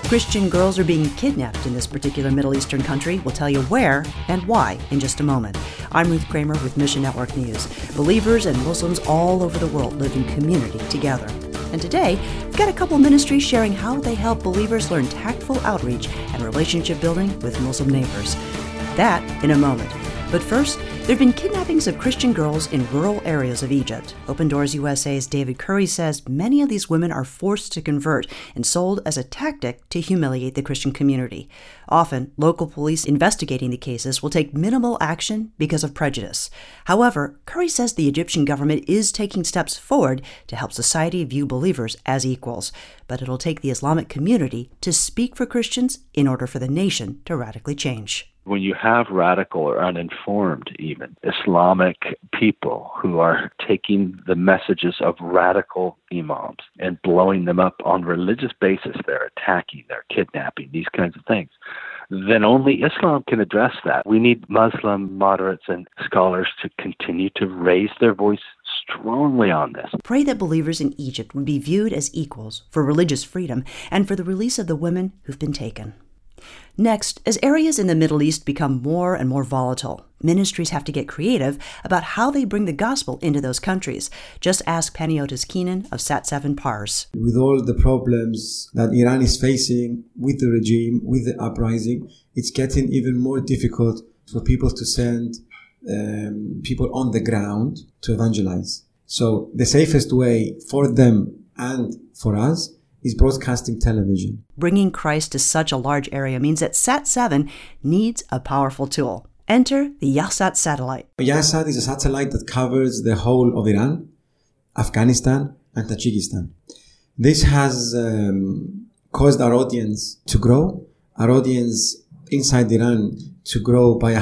Christian girls are being kidnapped in this particular Middle Eastern country. We'll tell you where and why in just a moment. I'm Ruth Kramer with Mission Network News. Believers and Muslims all over the world live in community together. And today, we've got a couple ministries sharing how they help believers learn tactful outreach and relationship building with Muslim neighbors. That in a moment. But first, there have been kidnappings of Christian girls in rural areas of Egypt. Open Doors USA's David Curry says many of these women are forced to convert and sold as a tactic to humiliate the Christian community. Often, local police investigating the cases will take minimal action because of prejudice. However, Curry says the Egyptian government is taking steps forward to help society view believers as equals. But it'll take the Islamic community to speak for Christians in order for the nation to radically change. When you have radical or uninformed, even Islamic people who are taking the messages of radical imams and blowing them up on religious basis, they're attacking, they're kidnapping, these kinds of things, then only Islam can address that. We need Muslim moderates and scholars to continue to raise their voice strongly on this. Pray that believers in Egypt would be viewed as equals for religious freedom and for the release of the women who've been taken. Next, as areas in the Middle East become more and more volatile, ministries have to get creative about how they bring the gospel into those countries. Just ask Panagiotis Keenan of Sat7 Pars. With all the problems that Iran is facing with the regime, with the uprising, it's getting even more difficult for people to send people on the ground to evangelize. So the safest way for them and for us is broadcasting television. Bringing Christ to such a large area means that Sat7 needs a powerful tool. Enter the Yahsat satellite. Yahsat is a satellite that covers the whole of Iran, Afghanistan, and Tajikistan. This has caused our audience to grow, our audience inside Iran to grow by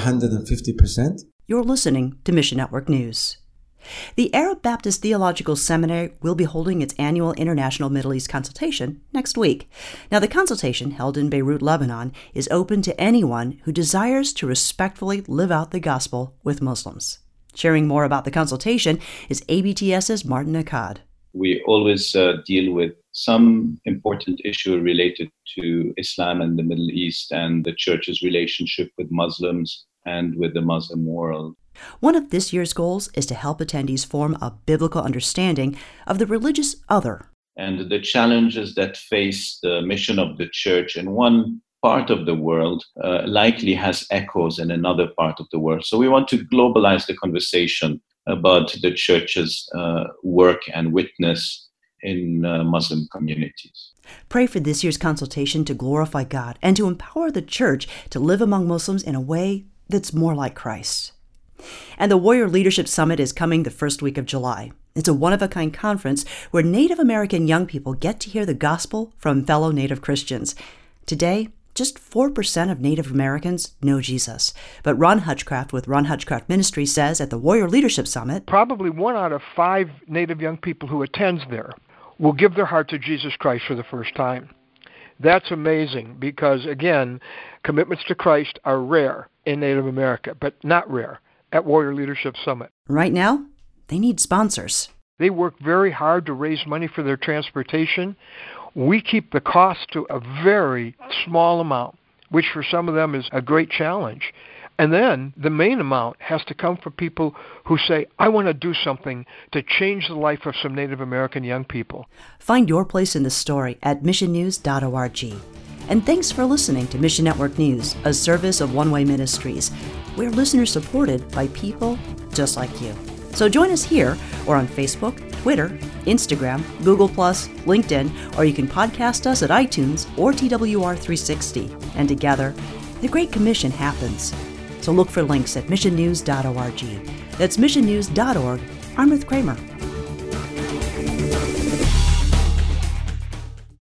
150%. You're listening to Mission Network News. The Arab Baptist Theological Seminary will be holding its annual International Middle East Consultation next week. Now, the consultation, held in Beirut, Lebanon, is open to anyone who desires to respectfully live out the gospel with Muslims. Sharing more about the consultation is ABTS's Martin Akkad. We always deal with some important issue related to Islam and the Middle East and the church's relationship with Muslims and with the Muslim world. One of this year's goals is to help attendees form a biblical understanding of the religious other. And the challenges that face the mission of the church in one part of the world likely has echoes in another part of the world. So we want to globalize the conversation about the church's work and witness in Muslim communities. Pray for this year's consultation to glorify God and to empower the church to live among Muslims in a way that's more like Christ. And the Warrior Leadership Summit is coming the first week of July. It's a one-of-a-kind conference where Native American young people get to hear the gospel from fellow Native Christians. Today, just 4% of Native Americans know Jesus. But Ron Hutchcraft with Ron Hutchcraft Ministries says at the Warrior Leadership Summit, probably 1 out of 5 Native young people who attends there will give their heart to Jesus Christ for the first time. That's amazing because, again, commitments to Christ are rare in Native America, but not rare at Warrior Leadership Summit. Right now, they need sponsors. They work very hard to raise money for their transportation. We keep the cost to a very small amount, which for some of them is a great challenge. And then the main amount has to come from people who say, I want to do something to change the life of some Native American young people. Find your place in the story at missionnews.org. And thanks for listening to Mission Network News, a service of One Way Ministries. We're listener-supported by people just like you. So join us here or on Facebook, Twitter, Instagram, Google+, LinkedIn, or you can podcast us at iTunes or TWR360. And together, the Great Commission happens. So look for links at missionnews.org. That's missionnews.org. I'm Ruth Kramer.